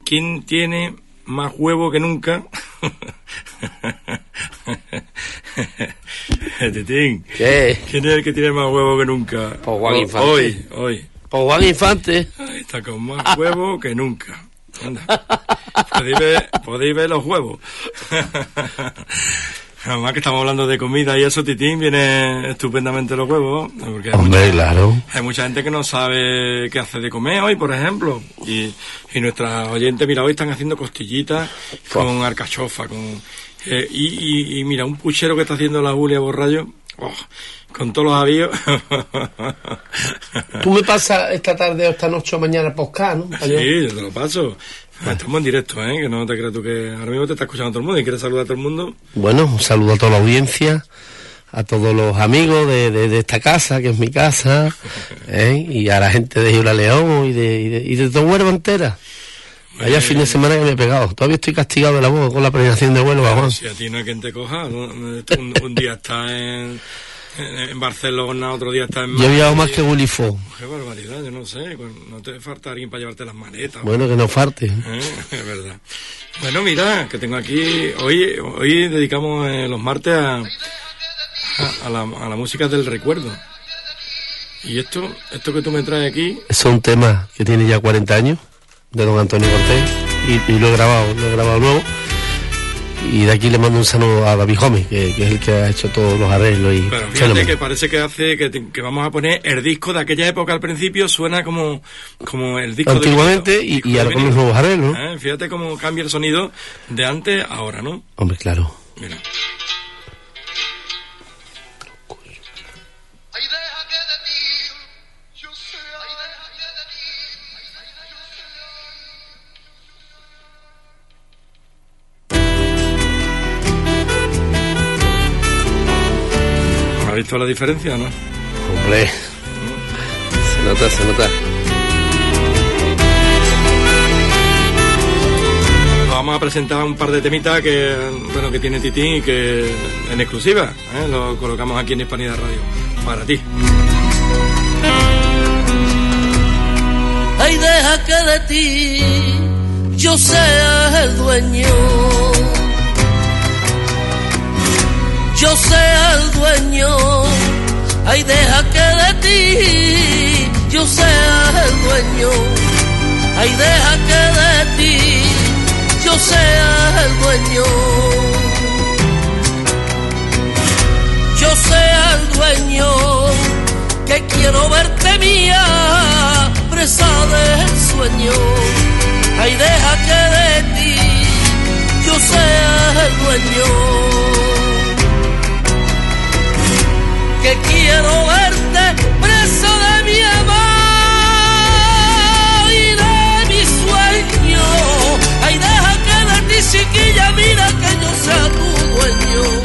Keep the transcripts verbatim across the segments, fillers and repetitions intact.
¿quién tiene más huevo que nunca? Titín. ¿Qué? ¿Quién es el que tiene más huevo que nunca? Pues Juan Infante. Hoy, hoy. Pues Juan Infante. Ahí está, con más huevo que nunca. Anda. Podéis ver, podéis ver los huevos. Además que estamos hablando de comida y eso, Titín, viene estupendamente los huevos. Porque hay Hombre, mucha, claro. Hay mucha gente que no sabe qué hacer de comer hoy, por ejemplo. Y, y nuestras oyentes, mira, hoy están haciendo costillitas con alcachofa, con eh, y, y, y mira, un puchero que está haciendo la Julia Borrallo, oh, con todos los avíos. Tú me pasas esta tarde o esta noche o mañana podcast, ¿no? Sí, yo te lo paso. Estamos en directo, ¿eh? Que no te creas tú que ahora mismo te está escuchando todo el mundo y quieres saludar a todo el mundo. Bueno, un saludo a toda la audiencia, a todos los amigos de, de, de esta casa, que es mi casa, ¿eh? Y a la gente de Giura León y de, y de, y de toda Huelva entera. Vaya eh, fin de semana que me he pegado. Todavía estoy castigado de la voz con la prevención de Huelva, Juan. Si a ti no hay quien te coja, un, un día está en... en Barcelona, otro día está en Madrid. Yo he viajado más que Bulifó. Qué barbaridad, yo no sé, no te falta alguien para llevarte las maletas. Bueno, que no falte. ¿Eh? Es verdad. Bueno, mira, que tengo aquí, hoy hoy dedicamos eh, los martes a, a, a, la, a la música del recuerdo. Y esto, esto que tú me traes aquí... Es un tema que tiene ya cuarenta años, de don Antonio Cortés, y, y lo he grabado, lo he grabado nuevo. Y de aquí le mando un saludo a David Gómez, que, que es el que ha hecho todos los arreglos. Y pero fíjate fenómeno. Que parece que hace que, que vamos a poner el disco de aquella época al principio, suena como, como el disco antiguamente de y, y ahora con los nuevos arreglos. ¿Eh? Fíjate cómo cambia el sonido de antes a ahora, ¿no? Hombre, claro. Mira. ¿Has visto la diferencia, no? Hombre, ¿Mm? se nota, se nota. Vamos a presentar un par de temitas que, bueno, que tiene Titín y que en exclusiva, ¿eh? Lo colocamos aquí en Hispanidad Radio, para ti. Ay, deja que de ti yo sea el dueño, yo sea el dueño. Ay, deja que de ti yo sea el dueño. Ay, deja que de ti yo sea el dueño. Yo sea el dueño, que quiero verte mía, presa del sueño. Ay, deja que de ti yo sea el dueño, que quiero verte preso de mi amor y de mi sueño. Ay, deja que de ti, chiquilla, mira que yo sea tu dueño.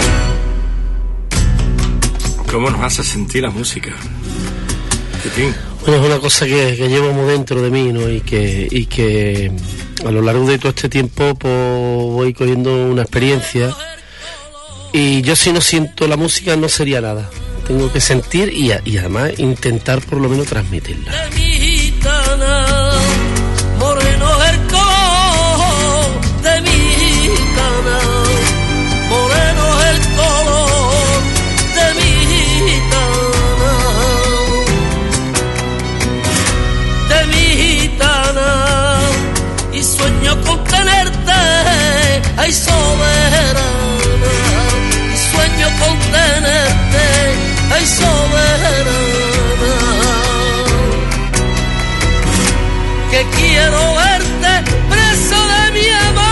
¿Cómo nos hace sentir la música? Bueno, es una cosa que, que llevo muy dentro de mí, ¿no? Y que, y que a lo largo de todo este tiempo pues, voy cogiendo una experiencia. Y yo si no siento la música no sería nada. Tengo que sentir y, y además intentar por lo menos transmitirla. De mi gitana, moreno el color de mi gitana, moreno el color de mi gitana, de mi gitana, y sueño con tenerte, ay soberana, y sueño con tenerte, ay soberana, que quiero verte preso de mi amor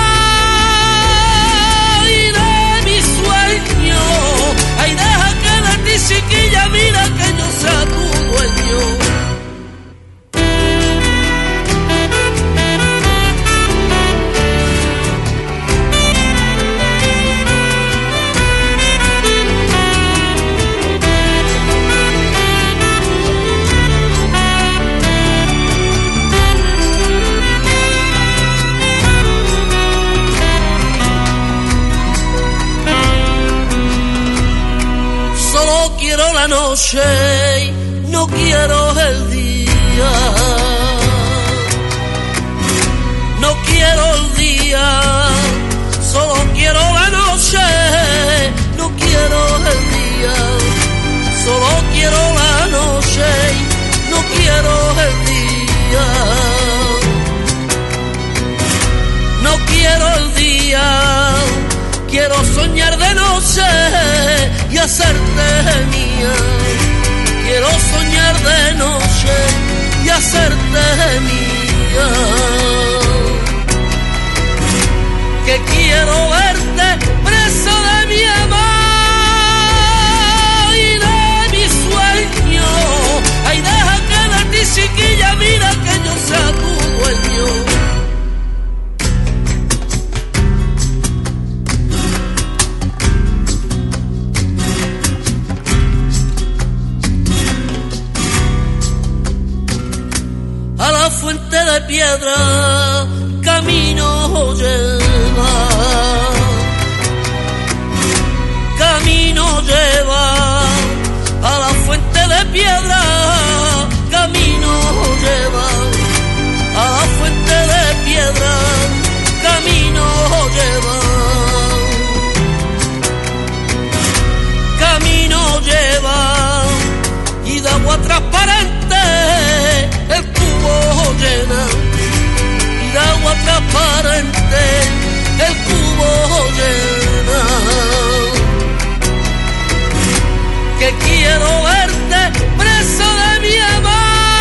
y de mi sueño. Ay, deja que de ti, chiquilla, mira que yo sea tu dueño. Quiero la noche, no quiero el día, no quiero noche, no quiero el día, solo quiero la noche, no quiero el día, no quiero el día, quiero soñar de noche y hacerte mía, quiero soñar de noche y hacerte mía, que quiero verte preso de mi amor y de mi sueño. Ay, deja que de ti, chiquilla, mira que yo sea tu dueño. A la fuente de piedra camino lleva, camino lleva, a la fuente de piedra camino lleva, a la fuente de piedra camino lleva, camino lleva, y de agua transparente el cubo llena, y de agua transparente el cubo llena, que quiero verte preso de mi amor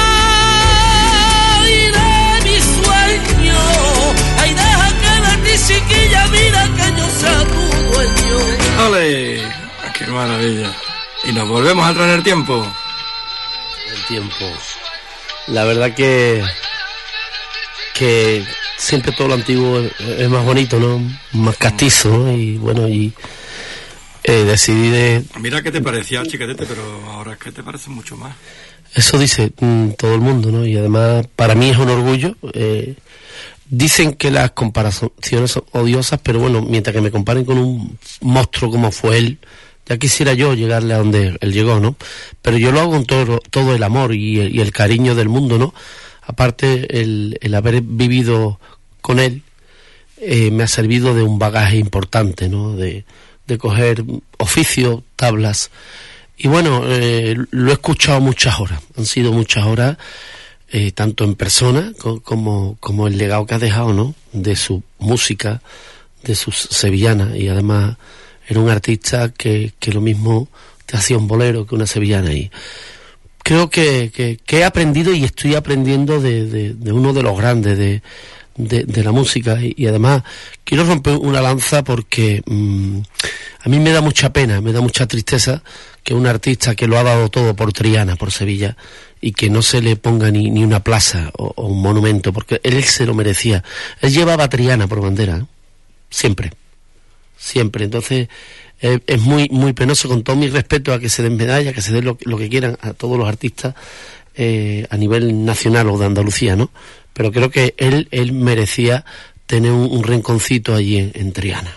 y de mi sueño. Ay, deja que de ti, chiquilla, mira que yo sea tu dueño. ¡Ole! ¡Qué maravilla! Y nos volvemos a traer el tiempo. El tiempo. La verdad que que siempre todo lo antiguo es, es más bonito, ¿no? Más castizo, ¿no? Y bueno, y eh, decidí de... Mira qué te parecía, chiquetete, pero ahora es que te parece mucho más. Eso dice mm, todo el mundo, ¿no? Y además para mí es un orgullo. Eh, dicen que las comparaciones son odiosas, pero bueno, mientras que me comparen con un monstruo como fue él, ya quisiera yo llegarle a donde él llegó, ¿no? Pero yo lo hago con todo, todo el amor y el, y el cariño del mundo, ¿no? Aparte, el, el haber vivido con él eh, me ha servido de un bagaje importante, ¿no? De, de coger oficios, tablas. Y bueno, eh, lo he escuchado muchas horas. Han sido muchas horas, eh, tanto en persona co- como, como el legado que ha dejado, ¿no? De su música, de sus sevillanas. Y además era un artista que, que lo mismo te hacía un bolero que una sevillana. Y creo que, que, que he aprendido y estoy aprendiendo de, de, de uno de los grandes de, de, de la música. Y, y además quiero romper una lanza porque mmm, a mí me da mucha pena, me da mucha tristeza que un artista que lo ha dado todo por Triana, por Sevilla, y que no se le ponga ni, ni una plaza o, o un monumento, porque él se lo merecía. Él llevaba a Triana por bandera, ¿eh? Siempre. Siempre, entonces eh, es muy muy penoso, con todo mi respeto a que se den medallas, que se den lo, lo que quieran a todos los artistas eh, a nivel nacional o de Andalucía, ¿no? Pero creo que él él merecía tener un, un rinconcito allí en, en Triana.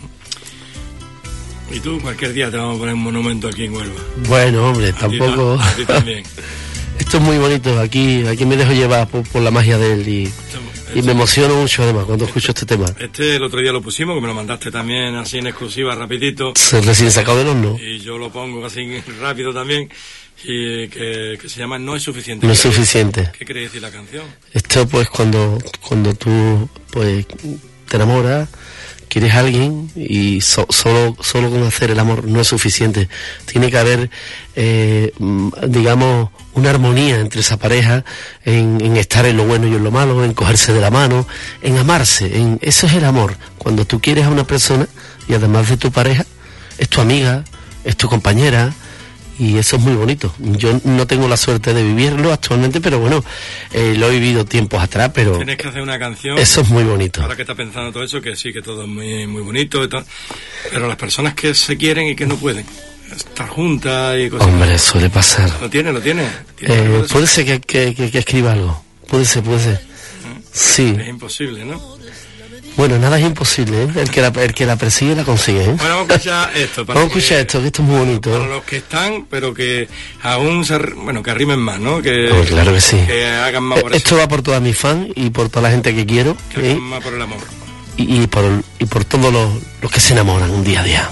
Y tú, cualquier día te vamos a poner un monumento aquí en Huelva. Bueno, hombre, a tampoco... Ti, a ti también. Esto es muy bonito, aquí aquí me dejo llevar por, por la magia de él y... Y me emociono mucho además cuando escucho este tema. Este el otro día lo pusimos, que me lo mandaste también así en exclusiva, rapidito. Se recién sacado del horno. Y yo lo pongo así rápido también. Y que, que se llama No es suficiente. No es suficiente. ¿Qué quiere decir la canción? Esto pues cuando cuando tú pues te enamoras, quieres a alguien y so, solo solo con hacer el amor no es suficiente. Tiene que haber, eh, digamos, una armonía entre esa pareja, en, en estar en lo bueno y en lo malo, en cogerse de la mano, en amarse, en eso es el amor. Cuando tú quieres a una persona y además de tu pareja, es tu amiga, es tu compañera, y eso es muy bonito. Yo no tengo la suerte de vivirlo actualmente, pero bueno, eh, lo he vivido tiempos atrás, pero... Tienes que hacer una canción... Eso es muy bonito. Ahora que estás pensando todo eso, que sí, que todo es muy, muy bonito y tal, pero las personas que se quieren y que no pueden estar juntas y cosas... Hombre, suele pasar. ¿Lo tiene, lo tiene? ¿Tiene Eh, puede ser que, que, que, que escriba algo. Puede ser, puede ser. Sí. Es imposible, ¿no? Bueno, nada es imposible, ¿eh? El que la, el que la persigue la consigue, ¿eh? Bueno, vamos a escuchar esto. Para vamos a escuchar que, esto, que esto es muy bonito. Para los que están, pero que aún se... Bueno, que arrimen más, ¿no? Que, oh, claro que sí. Que hagan más por Esto eso. va por toda mi fan y por toda la gente que quiero. Que ¿eh? hagan más por el amor. y, y, por, y por todos los, los que se enamoran día a día.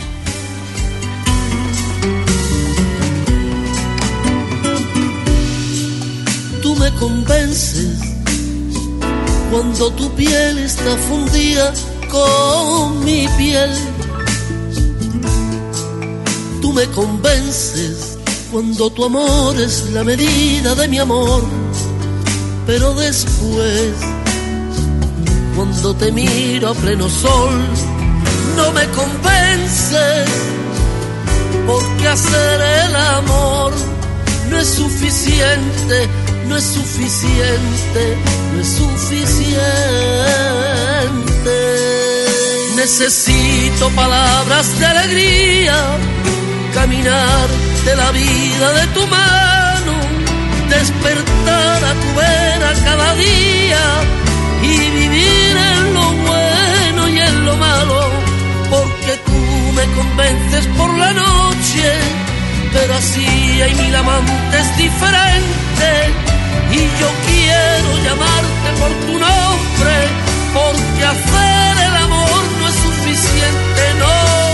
Tú me convences cuando tu piel está fundida con mi piel. Tú me convences cuando tu amor es la medida de mi amor. Pero después, cuando te miro a pleno sol, no me convences, porque hacer el amor no es suficiente, no es suficiente, no es suficiente. Necesito palabras de alegría, caminar de la vida de tu mano, despertar a tu vera cada día y vivir en lo bueno y en lo malo, porque tú me convences por la noche, pero así hay mil amantes diferentes y yo quiero llamarte por tu nombre, porque hacer el amor no es suficiente, no,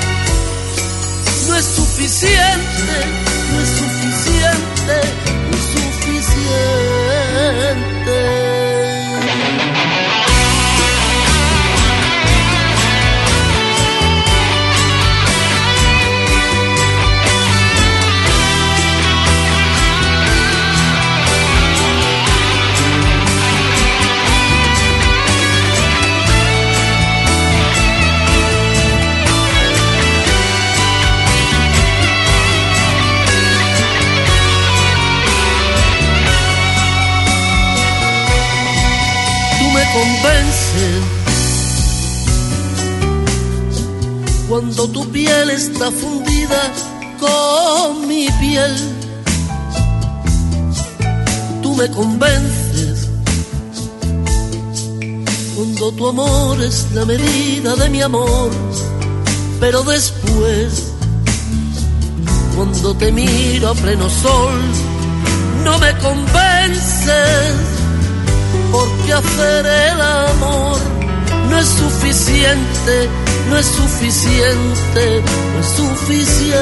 no es suficiente, no es suficiente, no es suficiente. Convence cuando tu piel está fundida con mi piel. Tú me convences cuando tu amor es la medida de mi amor. Pero después, cuando te miro a pleno sol, no me convences, porque hacer el amor no es suficiente, no es suficiente, no es suficiente.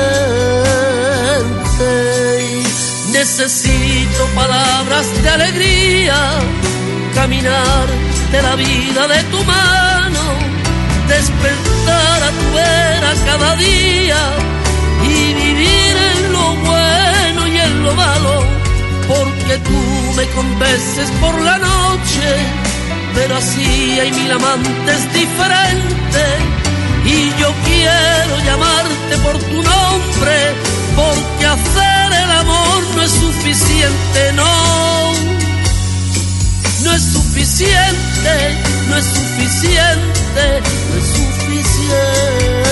Necesito palabras de alegría, caminar de la vida de tu mano, despertar a tu vera cada día y vivir en lo bueno y en lo malo, porque tú me convences por la noche, pero así hay mil amantes diferentes y yo quiero llamarte por tu nombre, porque hacer el amor no es suficiente, no, no es suficiente, no es suficiente, no es suficiente.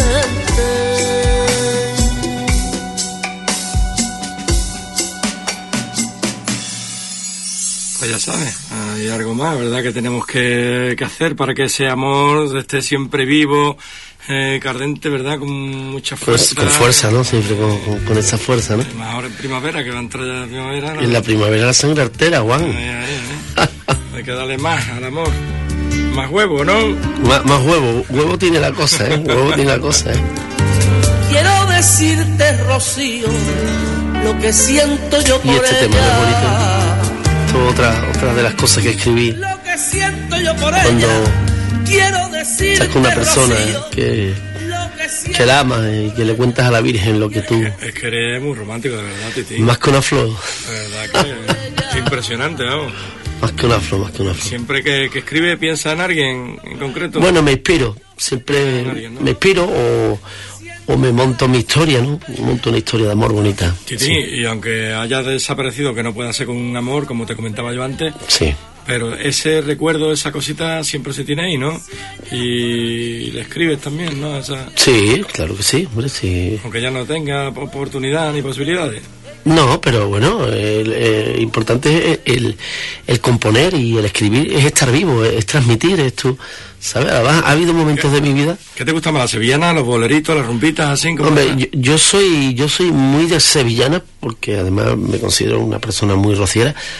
Pues ya sabes, hay algo más, ¿verdad?, que tenemos que, que hacer para que ese amor esté siempre vivo, eh, cardente, ¿verdad?, con mucha fuerza. Pues, con fuerza, ¿no? Siempre con, con, con esa fuerza, ¿no? Más ahora en primavera, que va a entrar ya la primavera, ¿no? En la primavera la sangre artera, Juan. Ahí, ahí, ¿eh? Hay que darle más al amor. Más huevo, ¿no? Más, más huevo. Huevo tiene la cosa, ¿eh? Huevo tiene la cosa, ¿eh? Quiero decirte, Rocío, lo que siento yo por ella. Y este tema es bonito. Otra, otra de las cosas que escribí lo que siento yo por cuando ella. Quiero decirte, estás con una persona Rocío, que, que, que la amas y que le cuentas a la Virgen lo que tú... Es que eres muy romántico, de verdad, Titi. Más que una flor. De verdad que es impresionante, vamos. Más que una flor, más que una flor. Siempre que, que escribe, piensa en alguien en concreto. Bueno, me inspiro. Siempre alguien, ¿no? Me inspiro o... o me monto mi historia, ¿no? Monto una historia de amor bonita. Titi, sí. Y aunque haya desaparecido, que no pueda ser con un amor, como te comentaba yo antes, sí, pero ese recuerdo, esa cosita siempre se tiene ahí, ¿no? Y le escribes también, ¿no? Esa... Sí, claro que sí, hombre, sí. Aunque ya no tenga oportunidad ni posibilidades. No, pero bueno, el, el importante es el, el, el componer y el escribir, es estar vivo, es, es transmitir, es tú, ¿sabes? Además, ha habido momentos ¿Qué, de mi vida... ¿Qué te gusta más, la sevillana, los boleritos, las rumbitas, así? Como Hombre, yo, yo soy yo soy muy de sevillana, porque además me considero una persona muy rociera,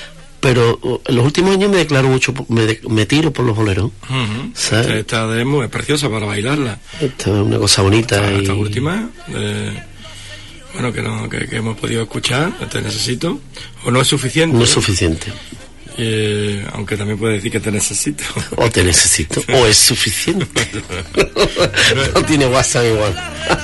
pero en los últimos años me declaro mucho, me, de, me tiro por los boleros. Uh-huh. Esta demo es preciosa para bailarla. Esta es una cosa bonita. Esta, y... esta última, eh, bueno, que, no, que, que hemos podido escuchar, Te necesito, o no es suficiente. No es suficiente. Eh, aunque también puede decir que te necesito. O te necesito, o es suficiente. No tiene WhatsApp igual.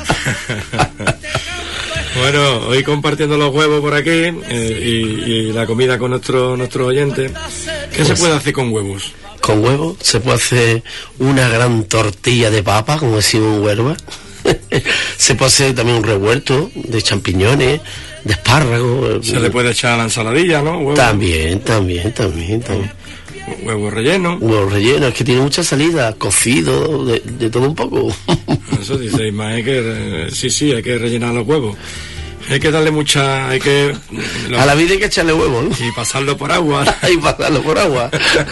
Bueno, hoy compartiendo los huevos por aquí eh, y, y la comida con nuestro, nuestros oyentes. ¿Qué pues, se puede hacer con huevos? Con huevos se puede hacer una gran tortilla de papa, como decimos en Huelva. Se puede hacer también un revuelto de champiñones, de espárragos. Se le puede echar a la ensaladilla, ¿no? Huevo. También, también, también, también. Huevos rellenos. Huevos rellenos, es que tiene mucha salida, cocido, de, de todo un poco. Eso dice Isma, hay que, sí, sí, hay que rellenar los huevos. Hay que darle mucha, hay que... Los, a la vida hay que echarle huevos, ¿no? Y pasarlo por agua. Y pasarlo por agua.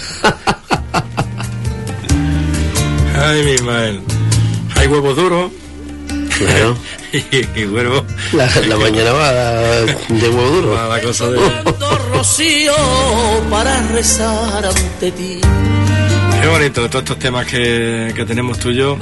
Ay, mi Ismael. Hay huevos duros. Claro. y, y huevo. La, la mañana va de huevo duro. Va la cosa de... Rocío para rezar ante ti. Qué bonito todos estos temas que, que tenemos tú y yo.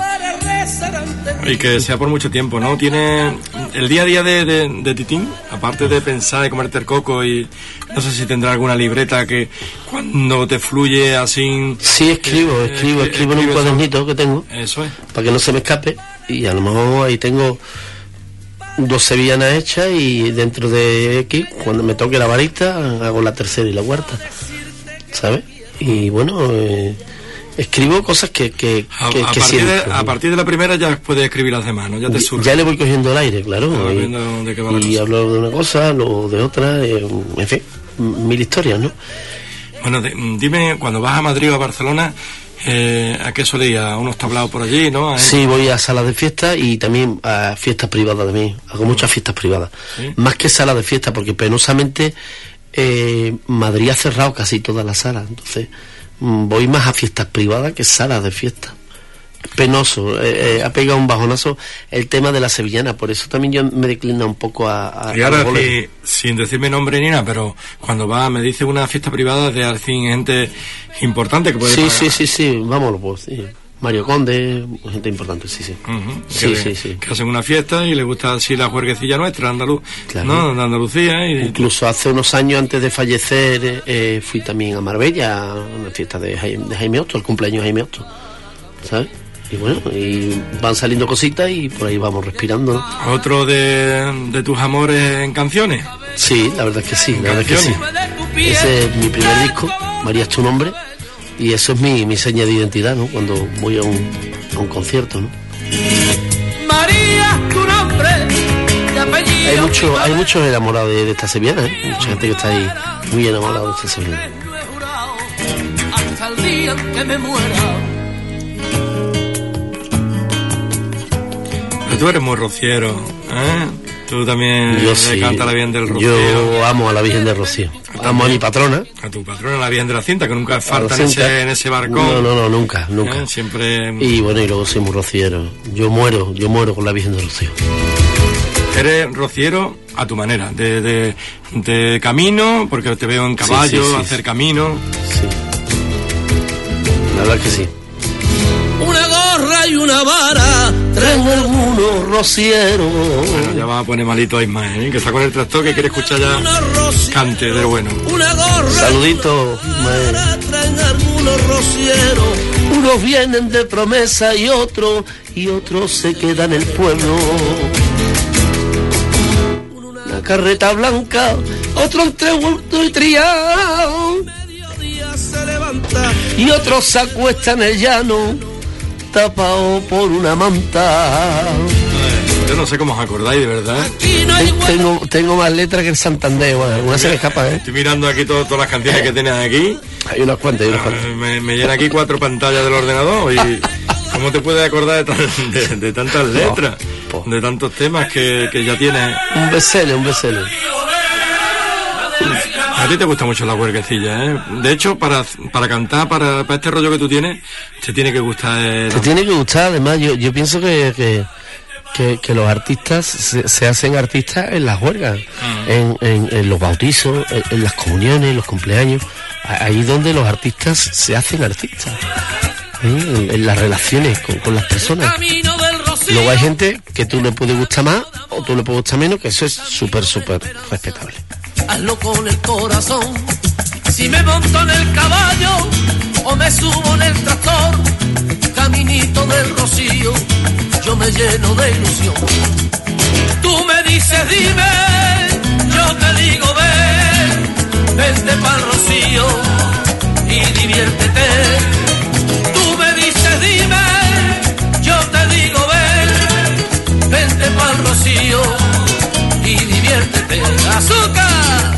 Y que sea por mucho tiempo, ¿no? Tiene el día a día de, de, de Titín, aparte de pensar y comerte el coco, y no sé si tendrá alguna libreta que cuando te fluye así... Sí, escribo, eh, escribo, eh, escribo en un cuadernito eso. Que tengo. Eso es. Para que no se me escape, y a lo mejor ahí tengo dos sevillanas hechas y dentro de X, cuando me toque la varita, hago la tercera y la cuarta, ¿sabes? Y bueno... Eh, escribo cosas que, que, a, que, a, que partir siento. De, a partir de la primera ya puedes escribir las demás, ¿no? Ya te surge. Ya le voy cogiendo el aire, claro. Y, de qué va la y cosa. hablo de una cosa, luego de otra, eh, en fin, mil historias, ¿no? Bueno, de, dime, cuando vas a Madrid o a Barcelona, eh, ¿a qué suele ir? ¿A unos tablados por allí, no? Sí, voy a salas de fiesta y también a fiestas privadas también. Hago muchas fiestas privadas. ¿Sí? Más que salas de fiesta, porque penosamente eh, Madrid ha cerrado casi todas las salas, entonces... voy más a fiestas privadas que salas de fiesta. Penoso, eh, eh, ha pegado un bajonazo el tema de la sevillana, por eso también yo me declino un poco a... a y ahora, si, sin decirme nombre ni nada, pero cuando va, me dice una fiesta privada de al fin gente importante que puede sí, pagar. Sí, sí, sí, vámonos, pues, sí. Mario Conde, gente importante, sí, sí. Uh-huh. Sí, que, sí, sí. Que hacen una fiesta y les gusta así la juerguecilla nuestra, andaluz, claro. ¿no? De Andalucía. Y... Incluso hace unos años antes de fallecer eh, fui también a Marbella, a una fiesta de Jaime, de Jaime Otto, el cumpleaños de Jaime Otto, ¿sabes? Y bueno, y van saliendo cositas y por ahí vamos respirando, ¿no? ¿Otro de, de tus amores en canciones? Sí, la verdad es que sí, la verdad es que sí. Ese es mi primer disco, María es tu nombre. Y eso es mi, mi seña de identidad, ¿no? Cuando voy a un, a un concierto, ¿no? María, tu nombre, de apellido. Hay mucho, hay muchos enamorados de, de esta sevillana, ¿eh? Mucha gente que está ahí muy enamorada de esta sevillana. Hasta el día que me muera. Pero tú eres muy rociero, ¿eh? Tú también yo le sí, cantas la Virgen del Rocío. Yo amo a la Virgen del Rocío. Amo a mi patrona. A tu patrona, la Virgen de la Cinta, que nunca falta en ese, en ese barcón. No, no, no, nunca, nunca. ¿Eh? Siempre... Y bueno, y luego soy muy rociero. Yo muero, yo muero con la Virgen del Rocío. Eres rociero a tu manera, de, de, de camino, porque te veo en caballo, sí, sí, sí, hacer sí. camino. Sí. La verdad que sí. Una gorra y una vara, tres algunos rocieros. Bueno, ya va a poner malito a Ismael, ¿eh? Que está con el tractor, que quiere escuchar ya cante de bueno. Una gorra, saludito, Ismael. Traen algunos rocieros. Unos vienen de promesa y otros, y otros se quedan en el pueblo. Una carreta blanca, otro entre vuelto y triado. Mediodía se levanta y otros se acuestan en el llano, tapado por una manta. Yo no sé cómo os acordáis, de verdad. Tengo, tengo más letras que el Santander, bueno, alguna se me escapa, ¿eh? Estoy mirando aquí todo, todas las canciones que tienes aquí. Hay unas cuantas, hay unas cuantas. Me, me llena aquí cuatro pantallas del ordenador y... ¿Cómo te puedes acordar de, tan, de, de tantas letras? Po, po. De tantos temas que, que ya tienes. Un bestseller, un bestseller. A ti te gusta mucho la huerguecilla, ¿eh? De hecho, para, para cantar, para, para este rollo que tú tienes, te tiene que gustar. Eh, te tiene que gustar, además, yo, yo pienso que, que, que, que los artistas se, se hacen artistas en las huelgas, uh-huh. en, en, en los bautizos, en, en las comuniones, en los cumpleaños, ahí donde los artistas se hacen artistas, ¿eh? en, en las relaciones con, con las personas. Luego hay gente que tú le puede gustar más o tú le puede gustar menos, que eso es súper, súper respetable. Hazlo con el corazón, si me monto en el caballo o me subo en el tractor, caminito del Rocío, yo me lleno de ilusión. Tú me dices dime, yo te digo ven, vente pa'l Rocío y diviértete. Tú me dices dime, yo te digo ven, vente pa'l Rocío y diviértete. ¡Azúcar!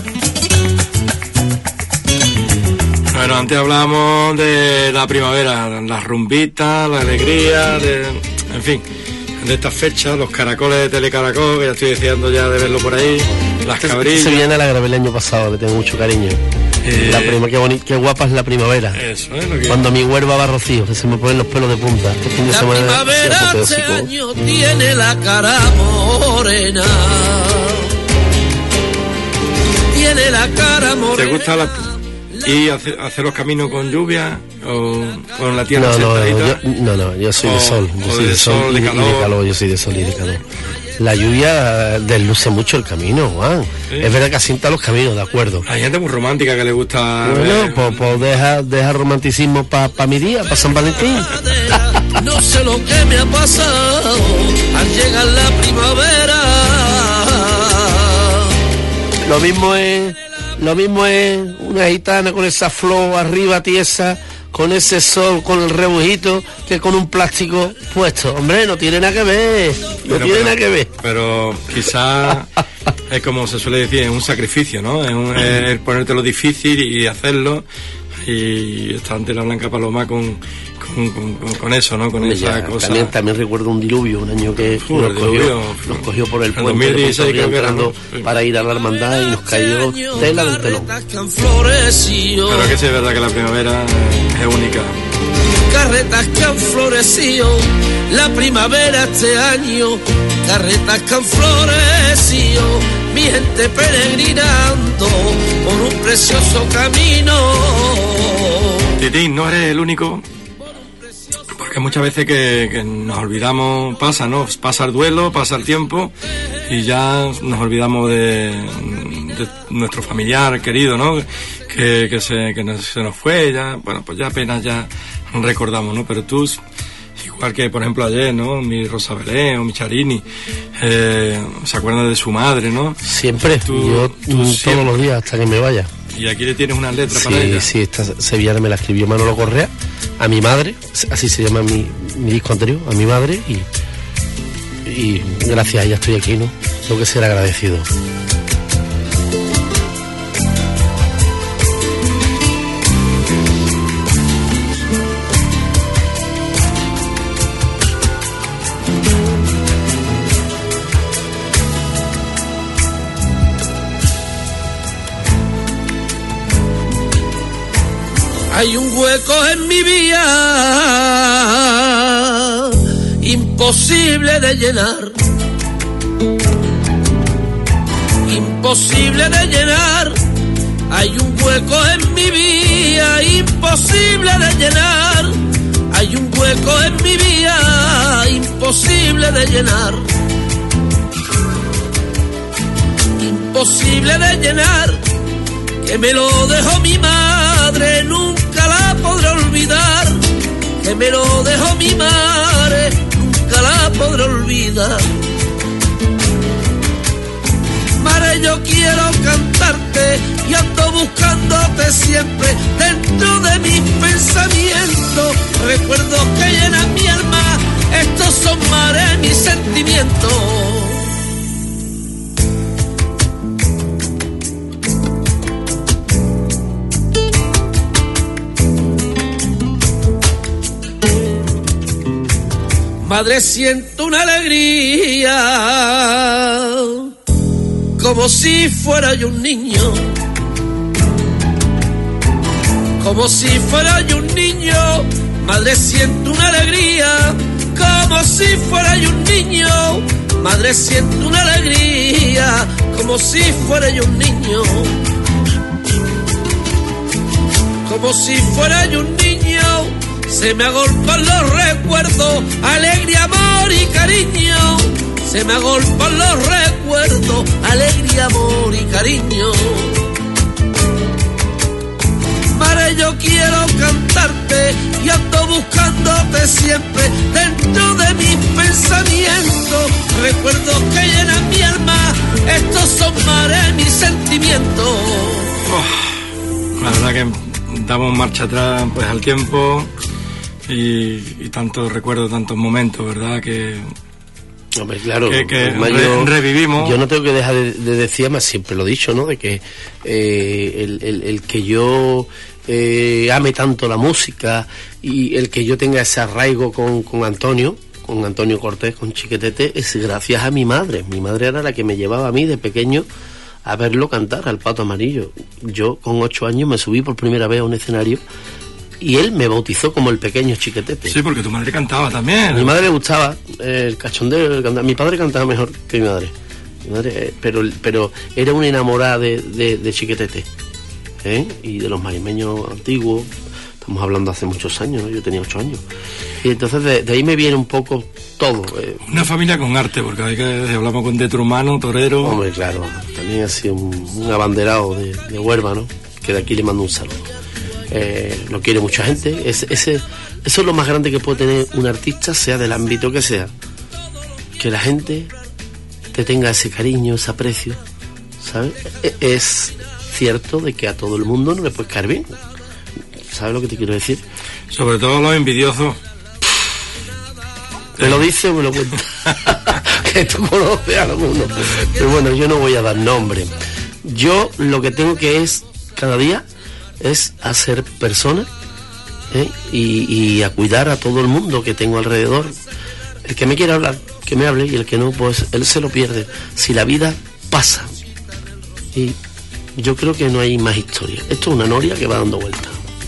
Bueno, antes hablábamos de la primavera, las rumbitas, la alegría, de, en fin, de estas fechas, los caracoles de Telecaracol, que ya estoy deseando ya de verlo por ahí, las cabrillas. Se viene la grabé el año pasado, le tengo mucho cariño. Eh, la prima, qué bonita, qué guapa es la primavera. Eso es lo que... Cuando mi huerva va Rocío, que se me ponen los pelos de punta. Este fin de la semana primavera este año tiene la cara morena. Tiene la cara morena. ¿Te gusta la... ¿Y hacer, hacer los caminos con lluvia o con la tierra no, sentadita? No, yo, no, no, yo soy o, de sol. Yo soy de, de sol, sol y, de calor. y de calor. Yo soy de sol y de calor. La lluvia desluce mucho el camino, Juan. ¿Sí? Es verdad que asienta los caminos, de acuerdo. Hay gente muy romántica que le gusta... Bueno, pues, pues deja, deja romanticismo para pa mi día, para San Valentín. No sé lo que me ha pasado al llegar la primavera. Lo mismo es... Lo mismo es una gitana con esa flor arriba tiesa, con ese sol, con el rebujito, que con un plástico puesto. Hombre, no tiene nada que ver, no pero, tiene pero, nada que ver. Pero quizás es como se suele decir, es un sacrificio, ¿no? Es, un, es ponértelo difícil y hacerlo. Y está ante la Blanca Paloma con, con, con, con, con eso, ¿no? Con esa ya, cosa. También, también recuerdo un diluvio, un año que uh, nos, cogió, diluvio, nos cogió por el puente dos mil dieciséis, de entrando para ir a la hermandad y nos cayó tela del telón. Pero que sí es verdad que la primavera es única. Carretas que han florecido, la primavera este año, carretas que han florecido, mi gente peregrinando por un precioso camino. Titín, no eres el único, porque muchas veces que, que nos olvidamos, pasa, ¿no? Pasa el duelo, pasa el tiempo y ya nos olvidamos de, de nuestro familiar querido, ¿no? Que, que, se, que nos, se nos fue, ya, bueno, pues ya apenas ya recordamos, ¿no? Pero tú, igual que por ejemplo ayer, ¿no? Mi Rosa Belén o mi Charini, eh, se acuerdan de su madre, ¿no? Siempre, tú, yo tú todos siempre. Los días hasta que me vaya. Y aquí le tienes una letra sí, para ella. Sí, esta sevillana me la escribió Manolo Correa, a mi madre, así se llama mi, mi disco anterior, a mi madre, y, y gracias a ella estoy aquí, ¿no? Tengo que ser agradecido. Hay un hueco en mi vida imposible de llenar, imposible de llenar. Hay un hueco en mi vida imposible de llenar. Hay un hueco en mi vida imposible de llenar, imposible de llenar, que me lo dejó mi madre, nunca la podré olvidar, que me lo dejó mi madre, nunca la podré olvidar. Madre, yo quiero cantarte y ando buscándote siempre dentro de mis pensamientos, recuerdos que llenan mi alma, estos son mares mis sentimientos. Madre, siento una alegría, como si fuera yo un niño, como si fuera yo un niño. Madre, siento una alegría, como si fuera yo un niño. Madre, siento una alegría, como si fuera yo un niño. Como si fuera yo un niño, se me agolpan los recuerdos, alegría, amor y cariño. Se me agolpan los recuerdos, alegría, amor y cariño. Madre, yo quiero cantarte y ando buscándote siempre dentro de mis pensamientos. Recuerdos que llenan mi alma, estos son, madre, mis sentimientos. Oh, la verdad que damos marcha atrás pues al tiempo y, y tantos recuerdos, tantos momentos, ¿verdad? Que... Hombre, claro, que, que además, re, yo, revivimos. Yo no tengo que dejar de, de decir, más siempre lo he dicho, ¿no? De que eh, el, el, el que yo eh, ame tanto la música y el que yo tenga ese arraigo con, con Antonio, con Antonio Cortés, con Chiquetete, es gracias a mi madre. Mi madre era la que me llevaba a mí de pequeño a verlo cantar al Pato Amarillo. Yo con ocho años me subí por primera vez a un escenario y él me bautizó como el pequeño Chiquetete. Sí, porque tu madre cantaba también. A mi madre le gustaba eh, el cachondeo, el cantaba. Mi padre cantaba mejor que mi madre. Mi madre eh, pero, pero era una enamorada de, de, de Chiquetete, ¿eh? Y de los marimeños antiguos. Estamos hablando hace muchos años, ¿no? Yo tenía ocho años. Y entonces de, de ahí me viene un poco todo. Eh. Una familia con arte, porque hay que, si hablamos con Detrumano, torero... Hombre, claro. También ha sido un, un abanderado de, de Huelva, ¿no? Que de aquí le mando un saludo. Eh, lo quiere mucha gente. Ese, ese, eso es lo más grande que puede tener un artista, sea del ámbito que sea. Que la gente te tenga ese cariño, ese aprecio, ¿sabes? Es cierto de que a todo el mundo no le puede caer bien. ¿Sabes lo que te quiero decir? Sobre todo los envidiosos. ¿Me lo dice o me lo cuenta? Que tú conoces a alguno. Pero bueno, yo no voy a dar nombre. Yo lo que tengo que es, cada día, es a ser persona, ¿eh? y, y a cuidar a todo el mundo que tengo alrededor. El que me quiera hablar, que me hable, y el que no, pues él se lo pierde. Si la vida pasa. Y yo creo que no hay más historia. Esto es una noria que va dando vueltas.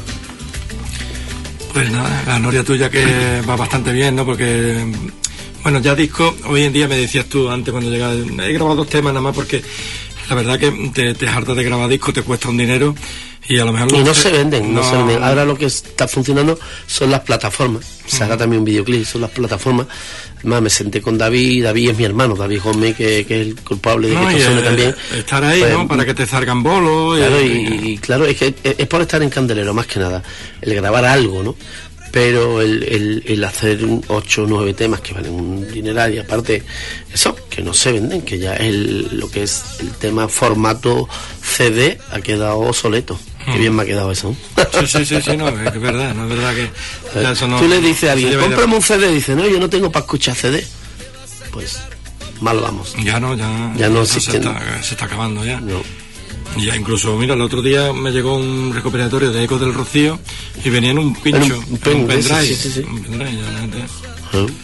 Pues nada, la noria tuya que va bastante bien, ¿no? Porque, bueno, ya disco, hoy en día me decías tú antes cuando llegaba, he grabado dos temas nada más porque la verdad que te, te hartas de grabar disco, te cuesta un dinero y a lo mejor... Y no te, se venden, no, no se venden. Ahora lo que está funcionando son las plataformas. Se haga uh-huh. también un videoclip, son las plataformas. Además me senté con David, David es mi hermano, David Gómez, que, que es el culpable de no, que esto suene también. Estar ahí, pues, ¿no? Para que te salgan bolos. Claro, y, y, y claro, es que es, es por estar en Candelero, más que nada. El grabar algo, ¿no? Pero el, el, el hacer ocho o nueve temas que valen un dineral y aparte eso, que no se venden, que ya el, lo que es el tema formato C D ha quedado obsoleto. Hmm. Qué bien me ha quedado eso. Sí, sí, sí, sí, no, es verdad, no es verdad que... Ya eso no, tú le dices a alguien, cómprame un C D, dice, no, yo no tengo para escuchar C D. Pues mal vamos. Ya no, ya, ya no se, existe. Está, se está acabando ya. No. Ya incluso, mira, el otro día me llegó un recopilatorio de Ecos del Rocío y venía en un pincho, un, pen, un pendrive. Sí, sí, sí. Un pendrive ya, uh-huh.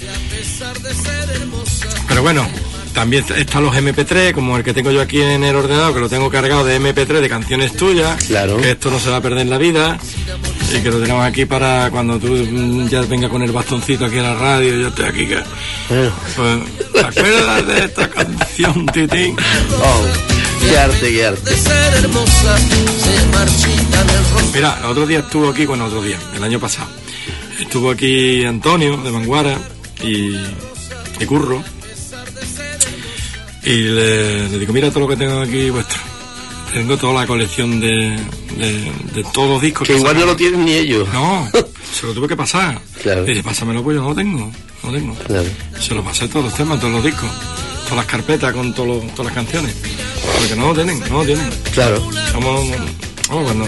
Pero bueno, también están los eme pe tres, como el que tengo yo aquí en el ordenador, que lo tengo cargado de eme pe tres de canciones tuyas, claro. Que esto no se va a perder en la vida y que lo tenemos aquí para cuando tú ya vengas con el bastoncito aquí a la radio, yo estoy aquí, que... Bueno. Pues, ¿te acuerdas de esta canción, Titín? Oh. Qué arte, qué arte. Mira, el otro día estuvo aquí, bueno, otro día, el año pasado. Estuvo aquí Antonio de Manguara y, y Curro. Y le, le digo, mira todo lo que tengo aquí vuestro. Tengo toda la colección de, de, de todos los discos. Que, que igual sacan. No lo tienen ni ellos. No, se lo tuve que pasar. Claro. Y dice, pásamelo, pues yo no lo tengo. No lo tengo. Claro. Se lo pasé todos los temas, todos los discos. Todas las carpetas con todo lo, todas las canciones. Porque no lo tienen, no lo tienen. Claro. Somos, vamos, cuando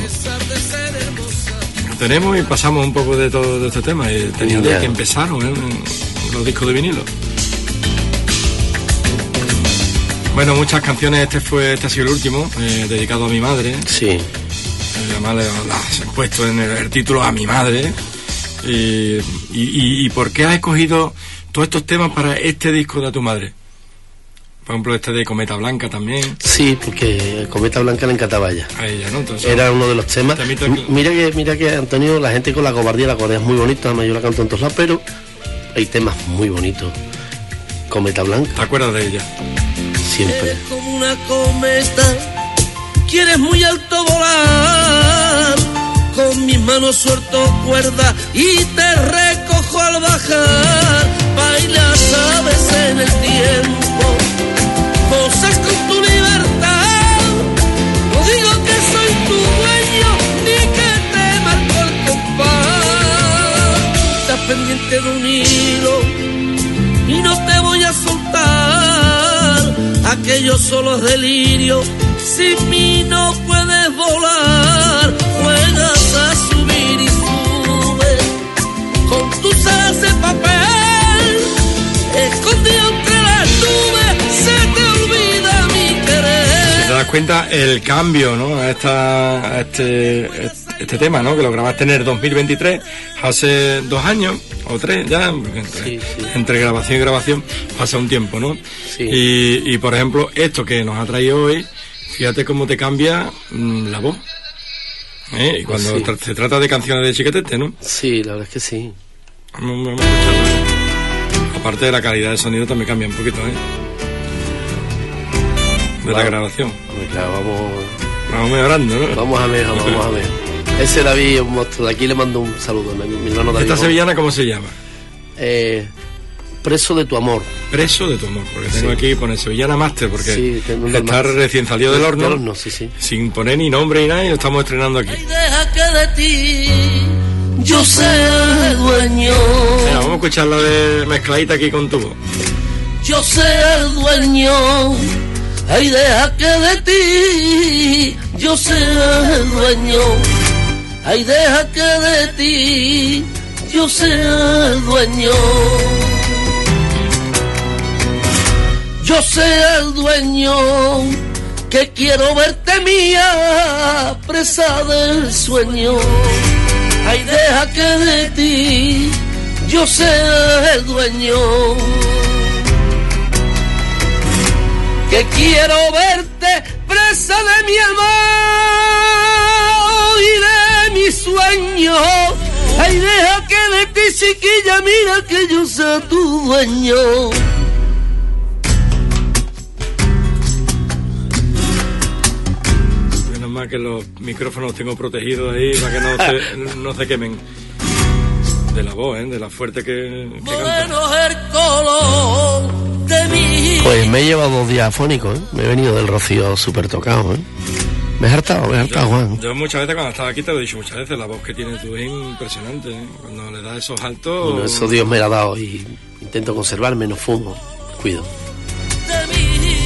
lo tenemos y pasamos un poco de todo de este tema. Y tenía yeah. que empezaron ¿eh? los discos de vinilo. Bueno, muchas canciones, este fue este ha sido el último, eh, dedicado a mi madre. Sí. Eh, además le las he puesto en el, el título a mi madre. Y, y, y, y ¿por qué has escogido todos estos temas para este disco de a tu madre? Por ejemplo, este de Cometa Blanca también. Sí, porque Cometa Blanca le encantaba ella. A ella, ¿no? Entonces, era uno de los temas. Que... Mira que mira que Antonio, la gente con la cobardía, la cobardía es muy bonita, además yo la canto en todos lados, pero hay temas muy bonitos. Cometa Blanca. ¿Te acuerdas de ella? Siempre. Eres como una cometa, quieres muy alto volar. Con mis manos suelto cuerda y te recojo al bajar. Bailas, sabes, en el tiempo, cosas con tu libertad. No digo que soy tu dueño, ni que te marco el compás. Estás pendiente de un hilo y no te voy a soltar. Aquello solo es delirio, sin mí no puedes volar. Juegas a subir y subes con tus alas de papel, escondido entre las nubes, se te olvida mi querer. Si te das cuenta el cambio, ¿no? A, esta, a este, este tema, ¿no? Que lo grabaste en el dos mil veintitrés, hace dos años o tres ya, entre, sí, sí. entre grabación y grabación pasa un tiempo, ¿no? Sí. Y, y por ejemplo, esto que nos ha traído hoy, fíjate cómo te cambia mmm, la voz. ¿Eh? Y cuando Sí. tra- se trata de canciones de Chiquetete, ¿no? Sí, la verdad es que sí. Vamos, vamos a escucharlo, ¿eh? Aparte de la calidad del sonido también cambia un poquito, ¿eh? De la Vamos. grabación. Hombre, claro, vamos, Vamos mejorando, ¿no? vamos a ver, vamos a ver. Ese David, un monstruo. De aquí le mando un saludo, mi, mi hermano David. ¿Esta sevillana cómo se llama? Eh, Preso de tu amor. Preso de tu amor, porque tengo Sí. aquí pone Sevillana Master, porque Sí, tengo un está máster. recién salido del horno, Del horno, sí, sí. sin poner ni nombre ni nada, y lo estamos estrenando aquí. Ay, deja que de ti yo sea el dueño. Mira, vamos a escuchar la de mezcladita aquí con tu voz. Yo sea el dueño. Ay, deja que de ti yo sea el dueño. Ay, deja que de ti yo sea el dueño. Yo sea el dueño, que quiero verte mía, presa del sueño. Ay, deja que de ti yo sea el dueño. Que quiero verte presa de mi amor y de mi sueño. Ay, deja que de ti, chiquilla, mira que yo sea tu dueño. Menos mal que los micrófonos los tengo protegidos ahí para que no se, no se quemen. De la voz, ¿eh? De la fuerte que, que canta. Moreno es el color de mi... Pues me he llevado dos días afónicos, ¿eh? Me he venido del Rocío súper tocado, ¿eh? Me he hartado, me he hartado, Juan. Yo muchas veces cuando estaba aquí te lo he dicho muchas veces, la voz que tienes tú es impresionante, ¿eh? Cuando le das esos altos... Bueno, eso Dios me lo ha dado y intento conservarme, no fumo, cuido. de mi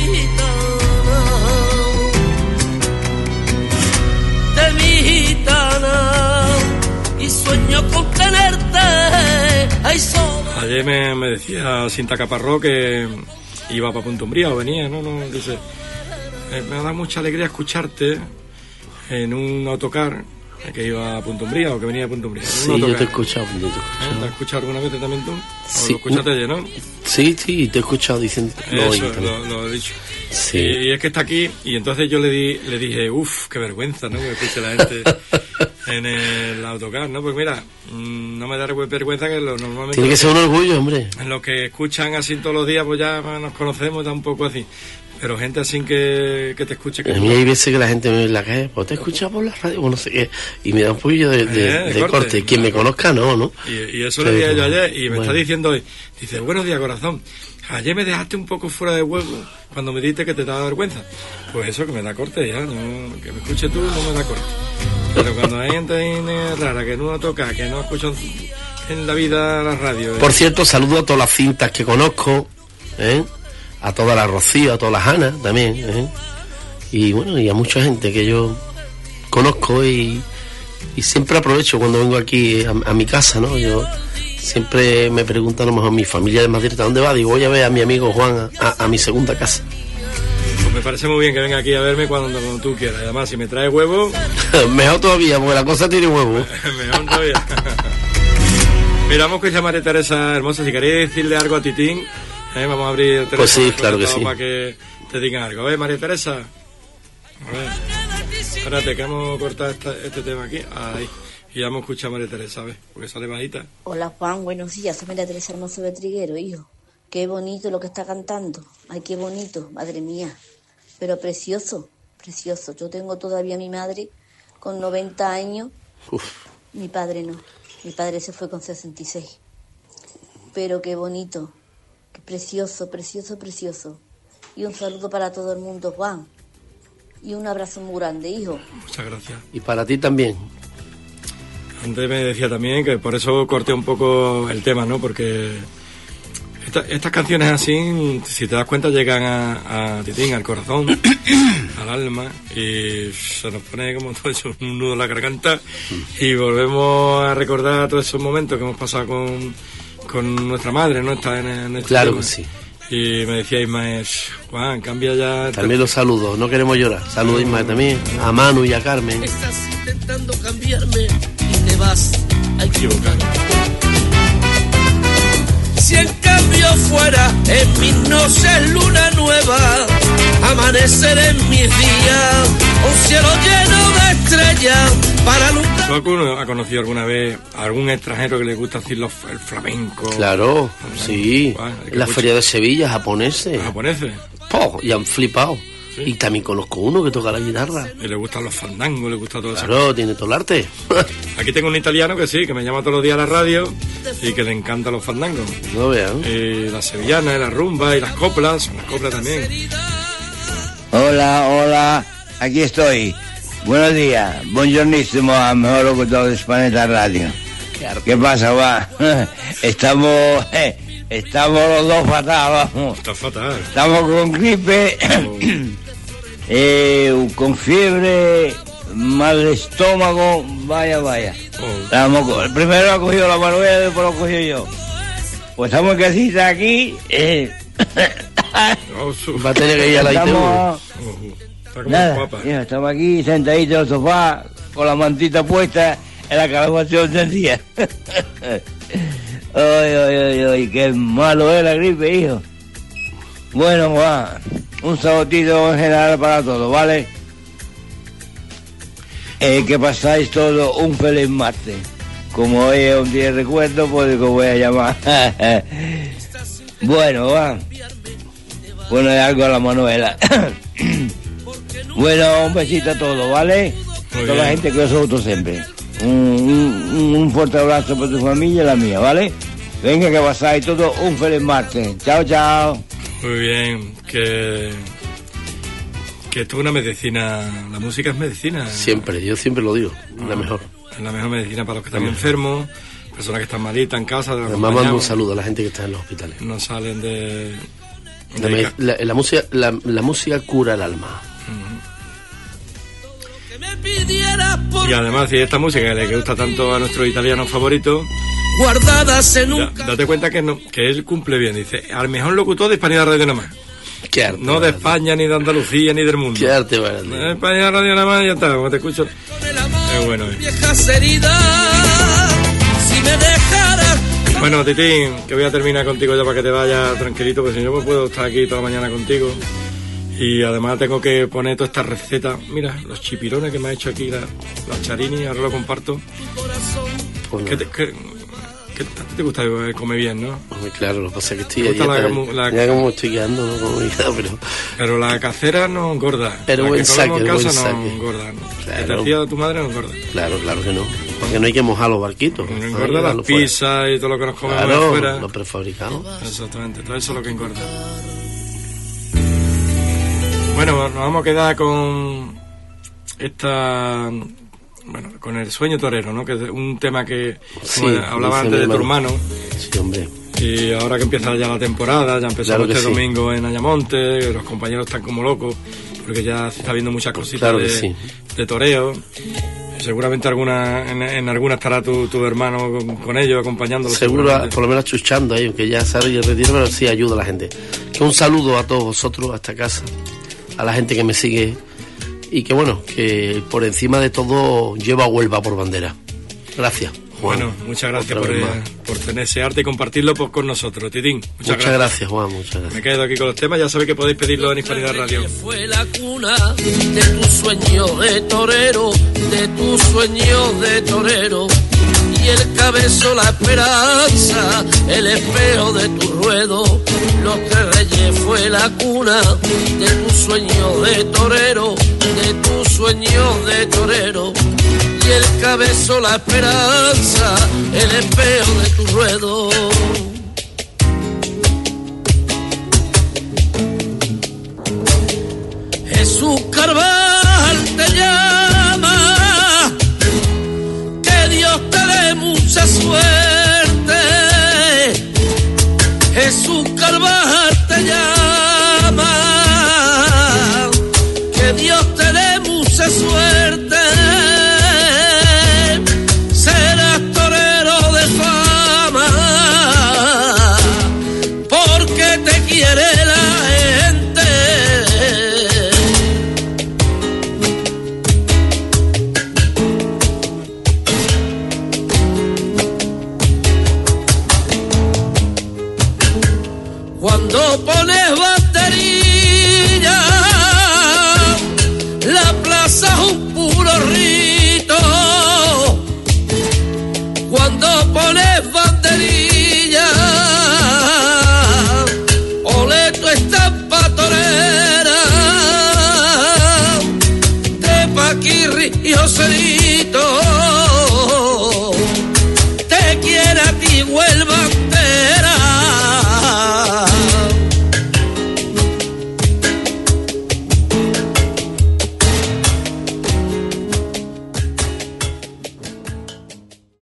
gitana, de mi gitana, y sueño con tenerte, ay, sola. Ayer me, me decía Cinta Caparrós que iba para Punta Umbría o venía, ¿no? no dice, eh, me da mucha alegría escucharte en un autocar que iba a Punta Umbría o que venía a Punta Umbría. Sí, yo te he escuchado, yo te he ¿Eh? ¿Te escuchado. has escuchado alguna vez también tú? ¿O Sí. lo escuchaste ayer, no? Sí, sí, te he escuchado diciendo... lo oí Eso, también. lo, lo he dicho. Sí. Y, y es que está aquí, y entonces yo le di, le dije, uff, qué vergüenza, ¿no? Que escuche la gente en el autocar, ¿no? Pues mira, mmm, no me da vergüenza que lo, normalmente... Tiene que ser un orgullo, hombre. En los que escuchan así todos los días, pues ya nos conocemos, está un poco así. Pero gente así que, que te escuche... Que A mí hay veces que la gente me ve en la calle, pues te escucha por la radio, o no sé qué, y me da un poquillo de, de, Eh, de de corte. corte. Quien me conozca, no, ¿no? Y, y eso Pero, le dije yo ayer, y me bueno. está diciendo hoy, dice, buenos días, corazón, ayer me dejaste un poco fuera de huevo cuando me dijiste que te daba vergüenza. Pues eso, que me da corte ya, no, que me escuche tú no me da corte. Pero cuando hay gente ahí rara, que no toca, que no escucha en la vida la radio... Por cierto, saludo a todas las cintas que conozco, ¿eh? A todas las Rocío, a todas las Ana también, ¿eh? Y bueno, y a mucha gente que yo conozco y, y siempre aprovecho cuando vengo aquí a, a mi casa, ¿no? Yo siempre me preguntan a lo mejor mi familia de Madrid, ¿a dónde va? Digo, voy a ver a mi amigo Juan a, a, a mi segunda casa. Pues me parece muy bien que venga aquí a verme cuando, cuando tú quieras. Además, si me traes huevo, Mejor todavía, porque la cosa tiene huevo. mejor todavía. Mira, vamos a escuchar a María Teresa Hermosa. Si queréis decirle algo a Titín, ¿eh? Vamos a abrir el teléfono. Pues sí, claro que sí. Para que te digan algo. A ver, María Teresa. A ver. Espérate, que vamos a cortar esta, este tema aquí. Ahí. Y ya hemos escuchado a María Teresa, ¿sabes? Porque sale bajita. Hola Juan, buenos días, soy María Teresa Hermoso de Triguero, hijo. Qué bonito lo que está cantando. Ay, qué bonito, madre mía. Pero precioso, precioso. Yo tengo todavía a mi madre con noventa años. Uf. Mi padre no. Mi padre se fue con sesenta y seis. Pero qué bonito, qué precioso, precioso, precioso. Y un saludo para todo el mundo, Juan. Y un abrazo muy grande, hijo. Muchas gracias. Y para ti también. Antes me decía también que por eso corté un poco el tema, ¿no? Porque esta, estas canciones así, si te das cuenta, llegan a, a Titín, al corazón, al alma, y se nos pone como todo eso, un nudo en la garganta, y volvemos a recordar todos esos momentos que hemos pasado con, con nuestra madre, ¿no? Está en, en este claro tema. Que sí. Y me decía Ismael, Juan, cambia ya... También los saludos, no queremos llorar. Saludos Ismael también, a Manu y a Carmen. Estás intentando cambiarme y te vas a equivocar. Si en cambio fuera en mis noches luna nueva, amanecer en mis días, un cielo lleno de estrellas para nunca... ¿Tú alguno ha conocido alguna vez a algún extranjero que le gusta decir los, el flamenco? Claro, sí. Bueno, en la feria de Sevilla, japoneses. ¿Los japoneses? ¡Poh! Y han flipado. ¿Sí? Y también conozco uno que toca la guitarra. Y le gustan los fandangos, le gusta todo eso. Claro, tiene todo el arte. Aquí tengo un italiano que sí, que me llama todos los días a la radio y que le encantan los fandangos. No vean. Y las sevillanas, y las rumbas y las coplas, las coplas también. Hola, hola, aquí estoy. Buenos días, buongiornissimo al mejor locutor de Hispaneta Radio. ¿Qué pasa, va? Estamos, eh, estamos los dos fatal, vamos. Está fatal. Estamos con gripe, Oh. eh, con fiebre, mal de estómago, vaya, vaya. Oh. Estamos, el primero ha cogido la Manuela, después lo cogí yo. Pues estamos en casita aquí, eh. Oh, su- Va a tener que ir a la I T V. Estamos... Oh, está como Nada, un papa. ya, estamos aquí sentaditos en el sofá, con la mantita puesta en la calefacción sencilla. Ay, ay, ay, ay, qué malo es la gripe, hijo. Bueno, Juan, un sabotito en general para todos, ¿vale? Eh, que pasáis todo un feliz martes. Como hoy es un día de recuerdo, pues os voy a llamar. Bueno, Juan. Bueno, de algo a la Manuela. Bueno, un besito a todos, ¿vale? Muy Toda la bien. gente que os gusta siempre. Un, un, un fuerte abrazo para tu familia y la mía, ¿vale? Venga, que pasáis todo un feliz martes. Chao, chao. Muy bien, que... Que esto es una medicina, la música es medicina. Siempre, yo siempre lo digo, la mejor. Es la mejor medicina para los que están enfermos, personas que están malitas en casa. de los Además mando un acompañados, saludo a la gente que está en los hospitales. No salen de... La, de me- ca- la- la música, la, la música cura el alma. Que me pidieras por Y además, si esta música que le gusta tanto a nuestro italiano favorito, guardadas en un ya, date cuenta que no, que él cumple bien. Dice, al mejor locutor de Hispanidad Radio nada más. Qué arte. No de grande. España, ni de Andalucía, ni del mundo. Qué arte, De grande. Hispanidad Radio nada más, ya está, como te escucho. el amor, Qué bueno, eh. viejas heridas. Si me dejaras Bueno, Titín, que voy a terminar contigo ya para que te vayas tranquilito, porque si no, pues puedo estar aquí toda la mañana contigo. Y además tengo que poner toda esta receta. Mira, los chipirones que me ha hecho aquí la, la Charini, ahora lo comparto. Pues ¿Qué nada. te, qué- qué- a ti te gusta comer bien, no? Hombre, claro, lo que pasa es que estoy Me a gusta la dieta, gamu- la- ya como estoy quedando, ¿no? Como me quedo, pero Pero la casera no engorda. Pero la buen que comemos saque, en buen casa no saque. engorda. ¿no? Claro. Que te hacía tu madre no engorda. claro, claro que no. Porque no hay que mojar los barquitos. No hay que engorda las darlo fuera. pizzas y todo lo que nos comemos Claro, fuera. los prefabricados. Exactamente, todo eso es lo que engorda. Bueno, nos vamos a quedar con esta... Bueno, con el sueño torero, ¿no? Que es un tema que Sí, como hablaba dice antes de mi tu hermano. hermano. Sí, hombre. Y ahora que empieza ya la temporada, ya empezamos Claro que este sí. domingo en Ayamonte, los compañeros están como locos, porque ya se está viendo muchas cositas Claro que de, sí. de toreo. Seguramente alguna, en, en alguna estará tu, tu hermano con, con ellos, acompañándolos. Seguro, seguramente. por lo menos chuchando ahí, aunque ya sale y el retiro, pero sí ayuda a la gente. Que un saludo a todos vosotros, a esta casa, a la gente que me sigue y que bueno, que por encima de todo lleva a Huelva por bandera. Gracias. Juan. Bueno, muchas gracias por, eh, por tener ese arte y compartirlo por, con nosotros, Titín. Muchas, muchas gracias. gracias, Juan, muchas gracias. Me quedo aquí con los temas, ya sabéis que podéis pedirlo en Hispanidad Radio. Fue la cuna de tu sueño de torero, de tu sueño de torero, y el cabezo la esperanza, el espejo de tu ruedo. Los Tres Reyes fue la cuna de tu sueño de torero, de tu sueño de torero, y el cabezo la esperanza, el espejo de tu ruedo. Jesús Carvajal te llama, que Dios te dé mucha suerte. Jesús Carvajal te llama, que Dios te dé mucha suerte. Serás torero de fama, porque te quiere la gente. Cuando pones